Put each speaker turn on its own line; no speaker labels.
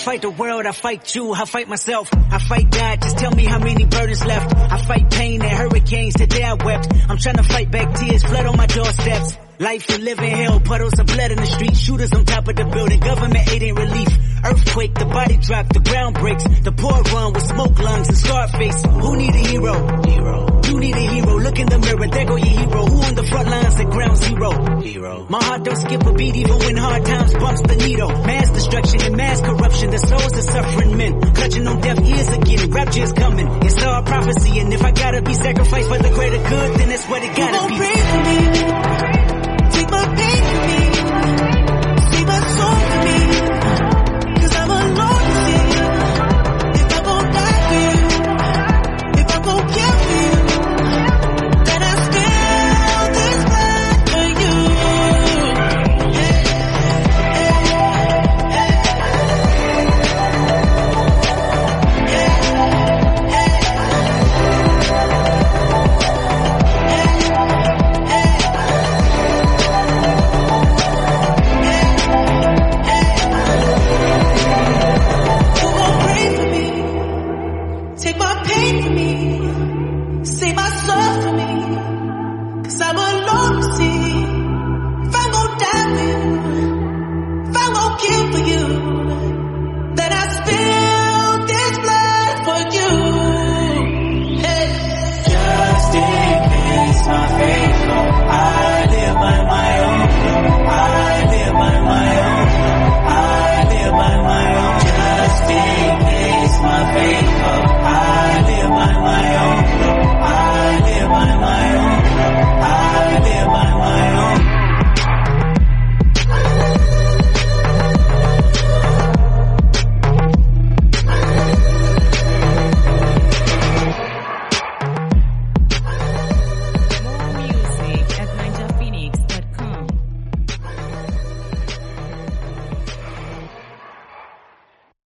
fight the world, I fight you, I fight myself, I fight God, just tell me how many burdens left. I fight pain and hurricanes, today I wept. I'm trying to fight back tears, flood on my doorsteps. Life and living hell, puddles of blood in the street, shooters on top of the building, government aid ain't relief. Earthquake, the body drop, the ground breaks, the poor run with smoke lungs and scarred face. Who need a hero? You need a hero, look in the mirror, there go your hero. Who on the front lines at ground zero? My heart don't skip a beat even when hard times bumps the needle. Mass destruction and mass corruption, the souls of suffering men, clutching on deaf ears again, rapture's coming. It's all prophecy, and if I gotta be sacrificed for the greater good, then that's what it gotta be.
Pray for me. Take my pain for me. Save my soul for me. 'Cause I'm alone to see. If I gon' die for you, if I gon' kill for you, then I spill this blood for you. Take my pain from me.